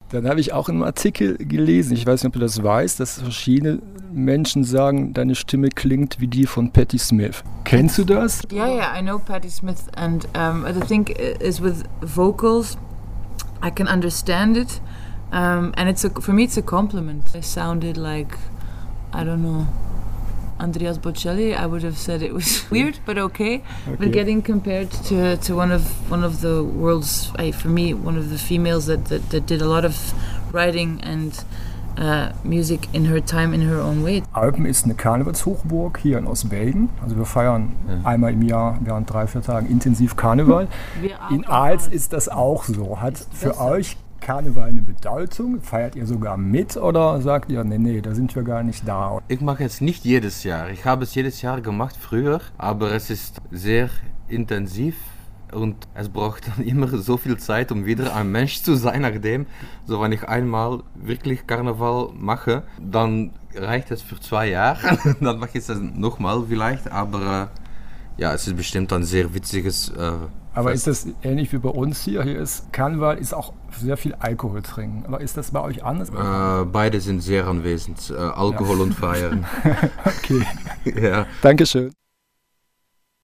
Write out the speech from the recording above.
Dann habe ich auch in einem Artikel gelesen, ich weiß nicht, ob du das weißt, dass verschiedene Menschen sagen, deine Stimme klingt wie die von Patti Smith. Kennst du das? Yeah, I know Patti Smith, and the thing is with vocals, I can understand it, and for me it's a compliment. I sounded like, I don't know, Andreas Bocelli. I would have said it was weird, but okay. But getting compared to one of the world's, for me, one of the females that did a lot of writing and music in her time, in her own way. Alpen ist eine Karnevalshochburg hier in Ostbelgien. Also wir feiern einmal im Jahr während 3-4 Tagen intensiv Karneval. In Aals ist das auch so. Hat für euch Karneval eine Bedeutung? Feiert ihr sogar mit oder sagt ihr, nee, da sind wir gar nicht da? Ich mache es nicht jedes Jahr. Ich habe es jedes Jahr gemacht früher, aber es ist sehr intensiv und es braucht dann immer so viel Zeit, um wieder ein Mensch zu sein, nachdem, so wenn ich einmal wirklich Karneval mache, dann reicht es für 2 Jahre, dann mache ich es nochmal vielleicht, aber ja, es ist bestimmt ein sehr witziges Aber ist das ähnlich wie bei uns hier? Hier ist Karneval, ist auch sehr viel Alkohol trinken. Aber ist das bei euch anders? Beide sind sehr anwesend, Alkohol und Feiern. Okay. Ja. Dankeschön.